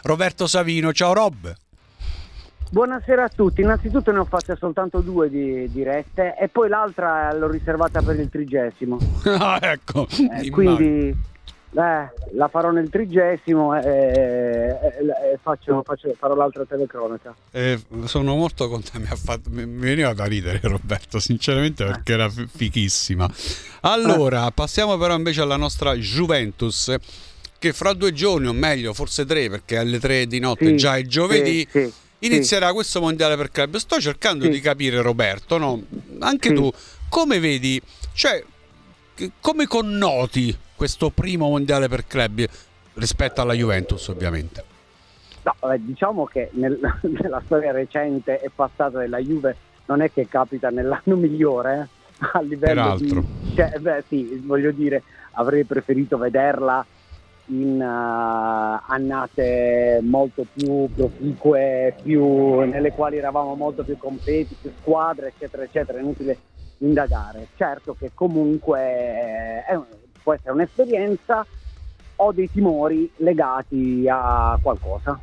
Roberto Savino. Ciao Rob. Buonasera a tutti. Innanzitutto ne ho fatte soltanto 2 di dirette e poi l'altra l'ho riservata per il 30°. Ecco. Quindi la farò nel 30° e farò l'altra telecronaca. Sono molto contento, mi veniva da ridere Roberto, sinceramente, perché era fichissima. Allora, passiamo però invece alla nostra Juventus, che fra 2 giorni, o meglio forse 3, perché alle 3 di notte già è giovedì, inizierà questo mondiale per club. Sto cercando di capire, Roberto, no? Anche tu, come vedi, cioè, come connoti questo primo mondiale per club rispetto alla Juventus, ovviamente? No, diciamo che nella storia recente e passata della Juve non è che capita nell'anno migliore, a livello voglio dire, avrei preferito vederla in annate molto più proficue, nelle quali eravamo molto più completi, più squadre, eccetera eccetera. È inutile indagare. Certo che comunque può essere un'esperienza. Ho dei timori legati a qualcosa,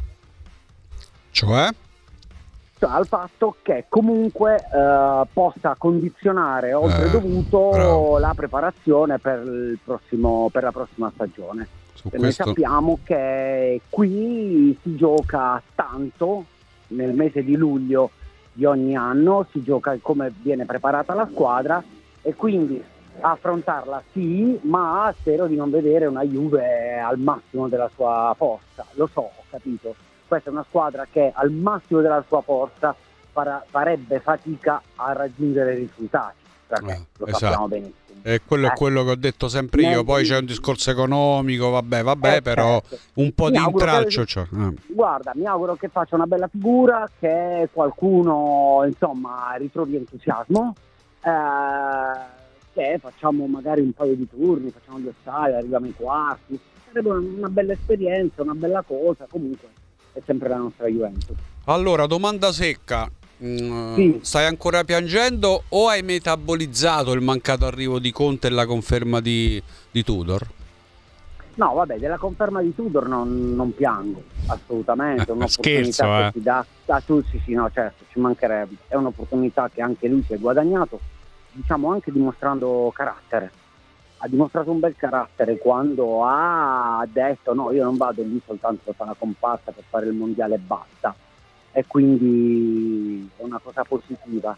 cioè al fatto che comunque possa condizionare oltre dovuto la preparazione per la prossima stagione. Noi sappiamo che qui si gioca tanto nel mese di luglio di ogni anno, si gioca come viene preparata la squadra, e quindi affrontarla ma spero di non vedere una Juve al massimo della sua forza. Lo so, ho capito, questa è una squadra che al massimo della sua forza farebbe fatica a raggiungere i risultati, perché lo sappiamo benissimo. E quello è quello che ho detto sempre io. Poi c'è un discorso economico, vabbè, però un po' di intralcio c'è. Guarda, mi auguro che faccia una bella figura, che qualcuno insomma ritrovi entusiasmo, che facciamo magari un paio di turni, facciamo 2 stadi, arriviamo ai quarti. Sarebbe una bella esperienza, una bella cosa. Comunque è sempre la nostra Juventus. Allora, domanda secca. Stai ancora piangendo o hai metabolizzato il mancato arrivo di Conte e la conferma di Tudor? No, vabbè, della conferma di Tudor non piango assolutamente. È un'opportunità che si dà a tutti. Sì, no, certo, ci mancherebbe. È un'opportunità che anche lui si è guadagnato, diciamo anche dimostrando carattere. Ha dimostrato un bel carattere quando ha detto: no, io non vado lì soltanto per fare la comparsa, per fare il mondiale e basta. E quindi è una cosa positiva.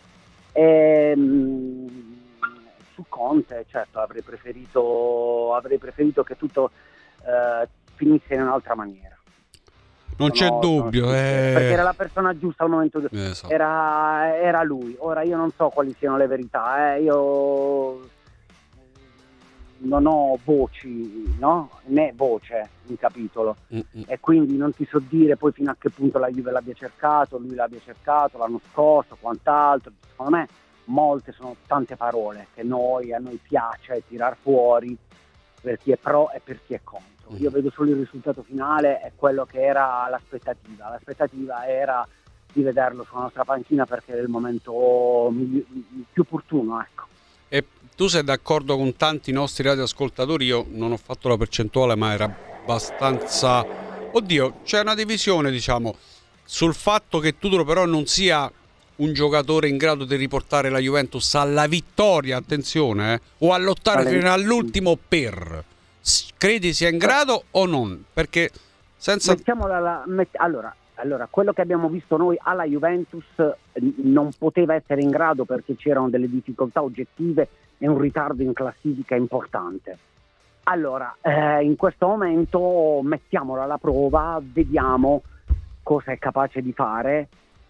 Su Conte, certo, avrei preferito che tutto finisse in un'altra maniera. Non c'è dubbio, perché era la persona giusta al momento era lui. Ora io non so quali siano le verità, io non ho voci, no? Né voce in capitolo, e quindi non ti so dire poi fino a che punto la Juve l'abbia cercato, lui l'abbia cercato l'anno scorso, quant'altro. Secondo me molte sono tante parole che a noi piace tirar fuori per chi è pro e per chi è contro. Io vedo solo il risultato finale e quello che era l'aspettativa era di vederlo sulla nostra panchina, perché era il momento più opportuno, ecco. E tu sei d'accordo con tanti nostri radioascoltatori? Io non ho fatto la percentuale, ma era abbastanza... Oddio, c'è una divisione, diciamo, sul fatto che Tudor però non sia un giocatore in grado di riportare la Juventus alla vittoria, attenzione, o a lottare fino all'ultimo per... Credi sia in grado o non? Perché senza... Allora, quello che abbiamo visto noi alla Juventus non poteva essere in grado, perché c'erano delle difficoltà oggettive e un ritardo in classifica importante. Allora, in questo momento mettiamolo alla prova, vediamo cosa è capace di fare.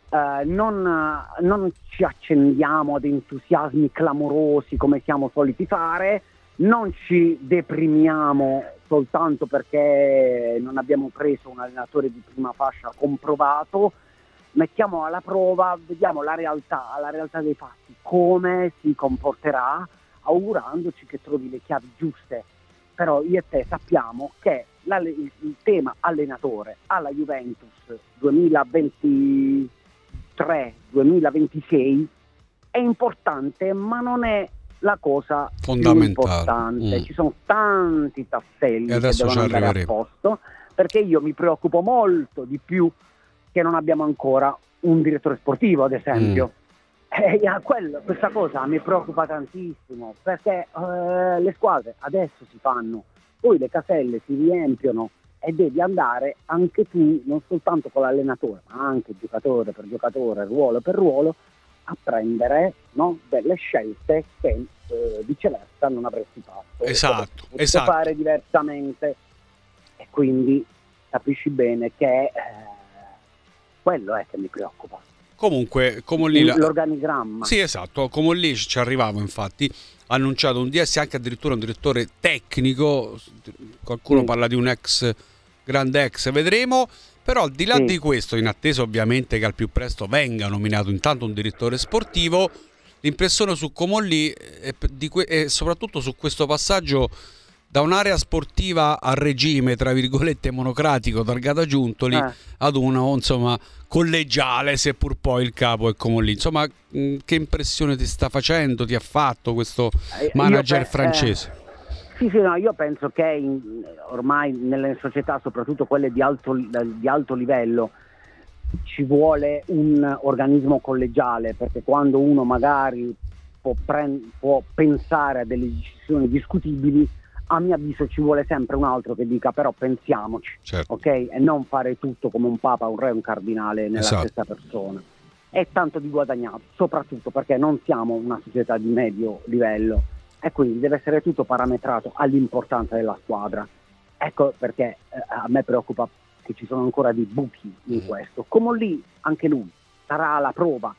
Non ci accendiamo ad entusiasmi clamorosi come siamo soliti fare, non ci deprimiamo soltanto perché non abbiamo preso un allenatore di prima fascia comprovato. Mettiamo alla prova, vediamo la realtà dei fatti, come si comporterà, augurandoci che trovi le chiavi giuste. Però io e te sappiamo che il tema allenatore alla Juventus 2023-2026 è importante, ma non è la cosa più importante. Ci sono tanti tasselli che devono andare a posto, perché io mi preoccupo molto di più che non abbiamo ancora un direttore sportivo, ad esempio. Questa cosa mi preoccupa tantissimo, perché le squadre adesso si fanno, poi le caselle si riempiono e devi andare anche tu, non soltanto con l'allenatore, ma anche giocatore per giocatore, ruolo per ruolo, a prendere, no, delle scelte che viceversa non avresti fatto. Esatto. Fare diversamente, e quindi capisci bene che quello è che mi preoccupa. Comunque, come lì l'organigramma. Sì, esatto, come lì ci arrivavo, infatti, ha annunciato un DS, anche addirittura un direttore tecnico, qualcuno parla di un grande ex, vedremo, però al di là di questo, in attesa ovviamente che al più presto venga nominato intanto un direttore sportivo, l'impressione su Comolli e soprattutto su questo passaggio da un'area sportiva a regime, tra virgolette, monocratico, targata Giuntoli, ad uno, insomma, collegiale, seppur poi il capo è Comolli. Insomma, che impressione ti sta facendo, ti ha fatto questo manager francese? Sì, no, io penso che ormai nelle società, soprattutto quelle di alto livello, ci vuole un organismo collegiale, perché quando uno magari può pensare a delle decisioni discutibili, a mio avviso ci vuole sempre un altro che dica però pensiamoci, certo. Ok? E non fare tutto come un papa, un re, un cardinale nella stessa persona. È tanto di guadagnato, soprattutto perché non siamo una società di medio livello e quindi deve essere tutto parametrato all'importanza della squadra. Ecco perché a me preoccupa che ci sono ancora dei buchi in questo. Come lì anche lui sarà alla prova.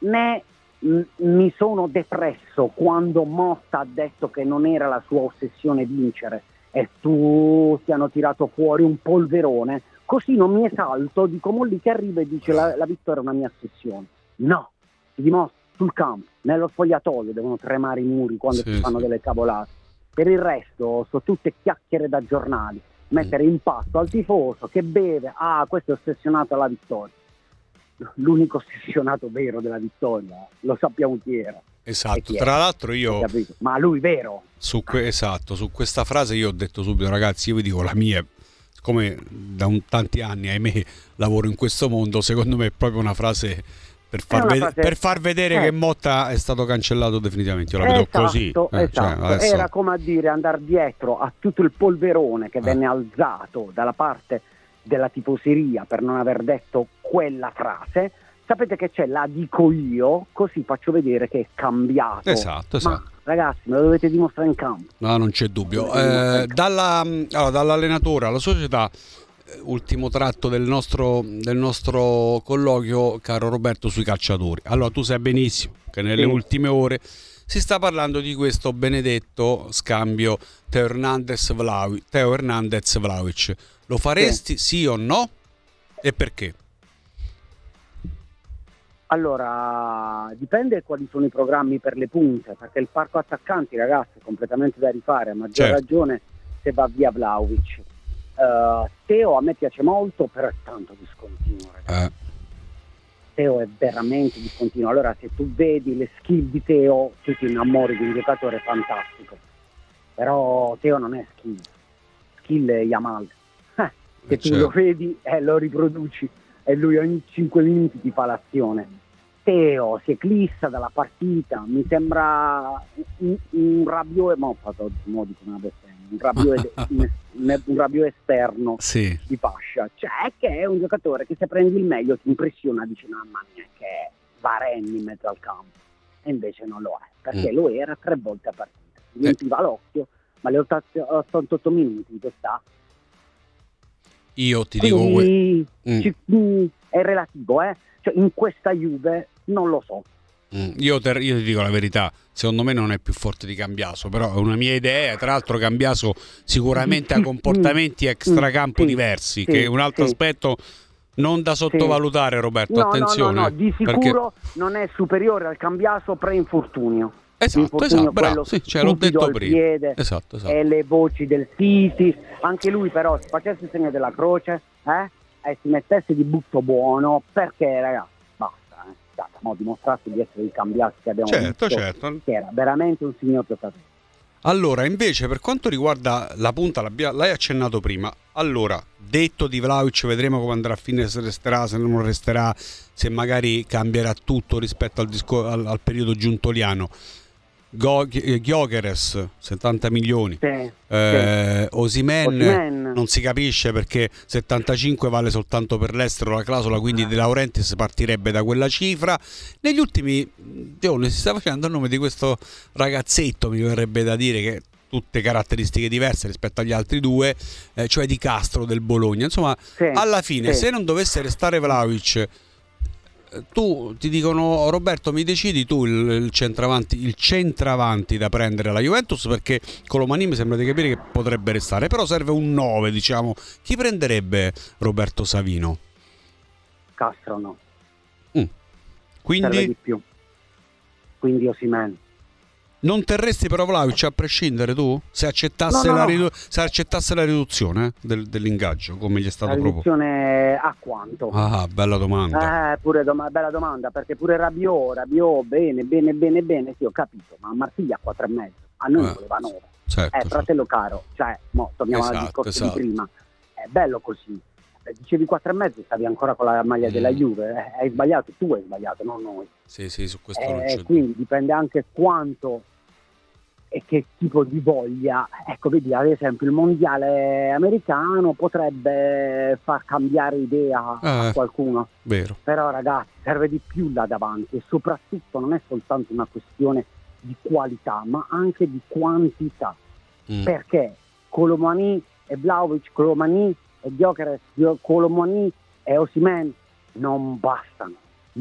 Mi sono depresso quando Motta ha detto che non era la sua ossessione vincere e tutti hanno tirato fuori un polverone, così non mi esalto di Comolli che arriva e dice la vittoria è una mia ossessione. No, si dimostra sul campo, nello spogliatoio devono tremare i muri quando si fanno delle cavolate. Per il resto sono tutte chiacchiere da giornali, mettere in pasto al tifoso che beve, questo è ossessionato alla vittoria. L'unico ossessionato vero della vittoria, lo sappiamo chi era. Esatto, tra l'altro io... Ma lui vero. Su questa frase io ho detto subito, ragazzi, io vi dico la mia, come da tanti anni, ahimè, lavoro in questo mondo, secondo me è proprio una frase per far vedere che Motta è stato cancellato definitivamente, io la vedo così. Esatto. Adesso... Era come a dire andare dietro a tutto il polverone che venne alzato dalla parte della tifoseria per non aver detto quella frase. Sapete che c'è, la dico io, così faccio vedere che è cambiato. Esatto. Ma ragazzi, me lo dovete dimostrare in campo. No, non c'è dubbio. Dall'allenatore alla società, ultimo tratto del nostro colloquio, caro Roberto, sui calciatori. Allora, tu sai benissimo che nelle ultime ore si sta parlando di questo benedetto scambio Teo Hernandez-Vlahovic. Lo faresti sì o no? E perché? Allora, dipende quali sono i programmi per le punte, perché il parco attaccanti, ragazzi, è completamente da rifare, a maggior ragione se va via Vlahovic. Teo a me piace molto, però è tanto discontinuo, ragazzi. Teo è veramente discontinuo. Allora, se tu vedi le skill di Teo, tu ti innamori di un giocatore fantastico. Però Teo non è skill è Yamal. Se tu lo vedi lo riproduci e lui ogni 5 minuti ti fa l'azione. Teo si eclissa dalla partita, mi sembra un Rabiot, ma ho fatto modi come una bestemmia, un Rabiot esterno di fascia, cioè che è un giocatore che se prendi il meglio ti impressiona, dici mamma mia che è Varenne in mezzo al campo, e invece non lo è, perché lo era 3 volte a partita, si riempiva l'occhio, ma le 88 minuti che sta. Io ti dico è relativo, cioè in questa Juve non lo so. Io ti dico la verità, secondo me non è più forte di Cambiaso, però è una mia idea. Tra l'altro Cambiaso sicuramente ha comportamenti extracampo diversi, che è un altro aspetto non da sottovalutare, Roberto, attenzione. No, di sicuro non è superiore al Cambiaso pre-infortunio. Esatto, bravo, l'ho detto prima. Piede, esatto. E le voci del City, anche lui però se facesse il segno della croce e si mettesse di butto buono, perché ragazzi basta, dimostrasse di essere il Cambiaso che abbiamo visto, che era veramente un signor giocatore. Allora, invece, per quanto riguarda la punta, l'hai accennato prima. Allora, detto di Vlahovic, vedremo come andrà a finire, se resterà, se non resterà, se magari cambierà tutto rispetto al periodo giuntoliano. Gyökeres 70 milioni, Osimhen non si capisce perché 75 vale soltanto per l'estero la clausola, quindi De Laurentiis partirebbe da quella cifra. Negli ultimi giorni si sta facendo a nome di questo ragazzetto, mi verrebbe da dire, che tutte caratteristiche diverse rispetto agli altri due, cioè Di Castro del Bologna. Insomma, alla fine se non dovesse restare Vlahovic, tu ti dicono: Roberto, mi decidi tu il centravanti da prendere alla Juventus, perché Colomani mi sembra di capire che potrebbe restare, però serve un 9, diciamo. Chi prenderebbe Roberto Savino? Castro no. Quindi serve di più, quindi Osimhen. Non terresti però Vlahovic a prescindere, tu? Se accettasse, se accettasse la riduzione dell'ingaggio, come gli è stato proposto? La riduzione a quanto? Ah, bella domanda. Bella domanda, perché pure Rabiot, bene, sì, ho capito, ma Marsiglia a 4,5, a noi ne voleva 9. Certo, fratello caro, cioè, torniamo al discorso di prima, è bello così. Dicevi 4,5, stavi ancora con la maglia della Juve, hai sbagliato, tu hai sbagliato, non noi. Sì, su questo non c'è. Quindi dipende anche quanto e che tipo di voglia. Ecco, vedi, ad esempio il mondiale americano potrebbe far cambiare idea a qualcuno. Vero. Però ragazzi, serve di più là davanti, e soprattutto non è soltanto una questione di qualità, ma anche di quantità. Perché Colomani e Vlahovic, Colomani e Gyökeres, Colomani e Osimhen non bastano,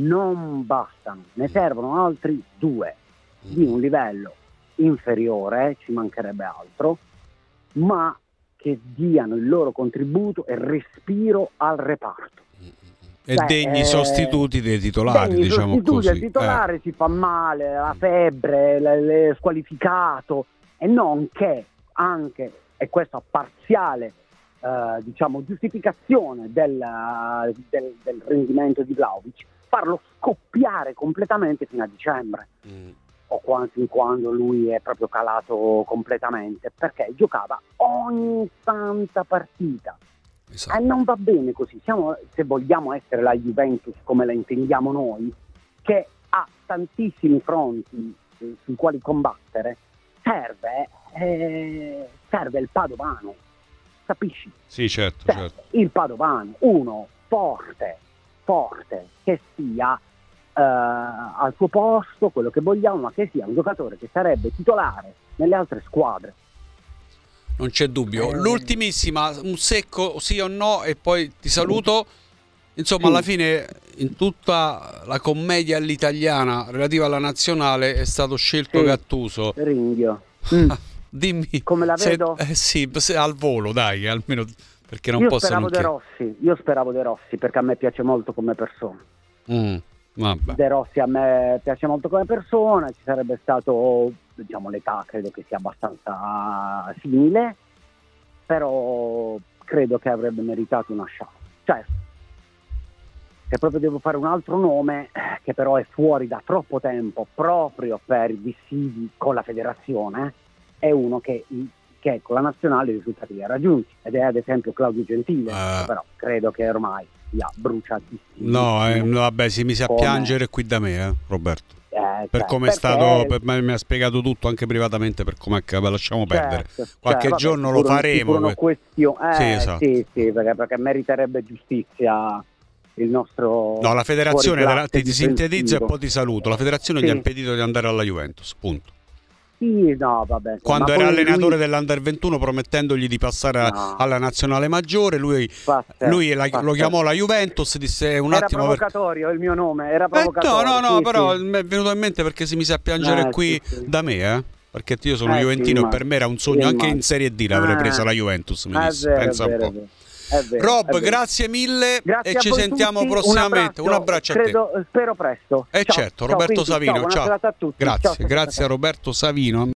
ne servono altri 2 di un livello inferiore, ci mancherebbe altro, ma che diano il loro contributo e respiro al reparto. E degni sostituti dei titolari, diciamo così. Il titolare si fa male, la febbre, le squalificato, e non che anche, e questo a parziale giustificazione del rendimento di Vlahovic, farlo scoppiare completamente fino a dicembre, o quando lui è proprio calato completamente, perché giocava ogni santa partita. Esatto. E non va bene così. Se vogliamo essere la Juventus come la intendiamo noi, che ha tantissimi fronti sui quali combattere, serve il Padovano, capisci? Sì, certo. Il Padovano, uno forte, che sia al suo posto, quello che vogliamo, ma che sia un giocatore che sarebbe titolare nelle altre squadre. Non c'è dubbio. L'ultimissima, un secco sì o no, e poi ti saluto. Insomma, alla fine, in tutta la commedia all'italiana relativa alla nazionale, è stato scelto Gattuso. Ringhio. Dimmi come la vedo? Sì, al volo, dai, almeno, perché non posso. Io speravo De Rossi, perché a me piace molto come persona. Vabbè. De Rossi a me piace molto come persona, ci sarebbe stato, l'età credo che sia abbastanza simile, però credo che avrebbe meritato una chance. Certo, se proprio devo fare un altro nome, che però è fuori da troppo tempo proprio per i dissidi con la federazione, è uno che con la nazionale i risultati li ha raggiunti, ed è ad esempio Claudio Gentile, però credo che ormai sia bruciatissimo. No, vabbè, si mise a piangere qui da me, Roberto. Per come è stato, mi ha spiegato tutto anche privatamente, per come lasciamo perdere. Qualche giorno lo faremo. Sì, esatto. Sì, perché meriterebbe giustizia il nostro. No, la federazione, ti sintetizzo e poi ti saluto. La federazione gli ha impedito di andare alla Juventus, punto. Sì, no, vabbè. Quando era allenatore dell'Under 21, promettendogli di passare alla nazionale maggiore, lui lo chiamò la Juventus, disse un attimo. Era provocatorio il mio nome, era provocatorio. No, però mi è venuto in mente perché si mise a piangere qui da me, perché io sono juventino e per me era un sogno, anche in Serie D l'avrei presa la Juventus, mi disse. Pensa un po'. Rob, grazie mille, e ci sentiamo prossimamente. Un abbraccio a te. Spero presto. Certo, Roberto Savino. Ciao. Buona serata a tutti. Grazie a Roberto Savino.